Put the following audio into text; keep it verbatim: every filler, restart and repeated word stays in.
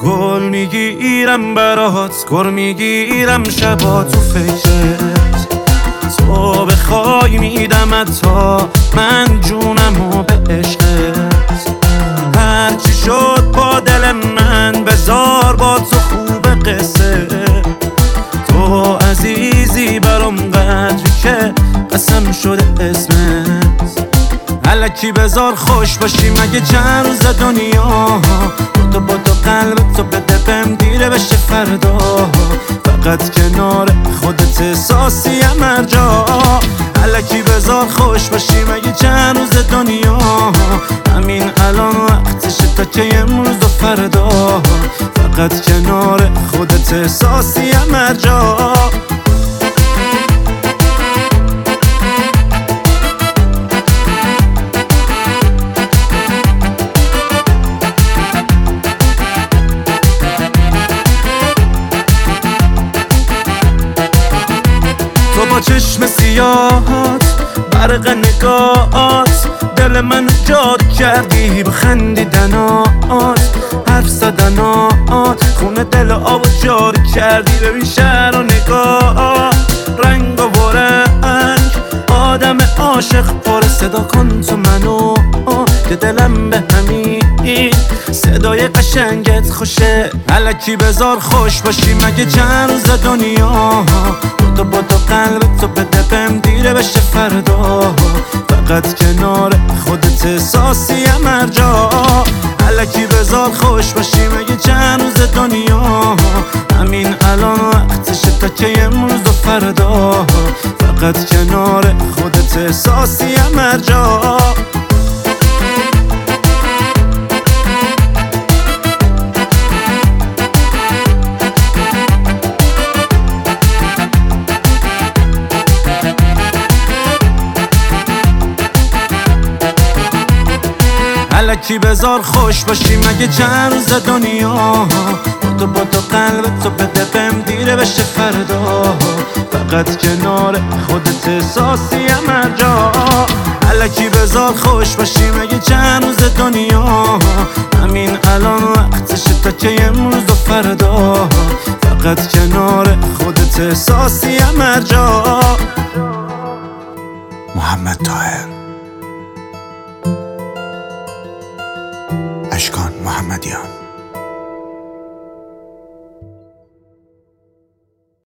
گل میگیرم برات، گل میگیرم شبا تو فکرت. تو بخوای میدمت تا من جونمو به عشقت. هرچی شد با دل من بذار با تو خوب قصه. تو عزیزی برام قدری که قسم شده اسمت. الکی بذار خوش باشی مگه چند روز دنیا. با تو با تو قلب تو بده بهم دیره بشه فردا. فقط کنار خودت احساسیم هر جا. الکی بذار خوش باشی مگه چند روز دنیا. همین الان وقتشه تا که امروز و فردا. فقط کنار خودت احساسیم هر جا. با چشم سیاهات برق نگاهات دل من جاد کردی. بخندیدنات حرف زدنات خون دل آب جاری کردی. ببین شهر و نگاه رنگ و رنگ آدم عاشق پر صدا کن تو منو که دلم به همین صدای قشنگت خوشه. الکی بذار خوش باشی مگه چند روز دنیا. تو با تو قلب تو بده بهم دیره بشه فردا. فقط کنار خودت احساسیم هر جا. الکی بذار خوش باشی مگه چند روز دنیا. همین الان وقتشه تا که امروز و فردا. فقط کنار خودت احساسیم هر جا. الکی بذار خوش باشی مگه چند روز دنیا. تو با تو قلب تو بده بهم دیره بشه فردا. فقط کنار خودت احساسیم هر جا. الکی بذار خوش باشی مگه چند روز دنیا. همین الان وقتشه تا که امروز و فردا. فقط کنار خودت احساسیم هر جا.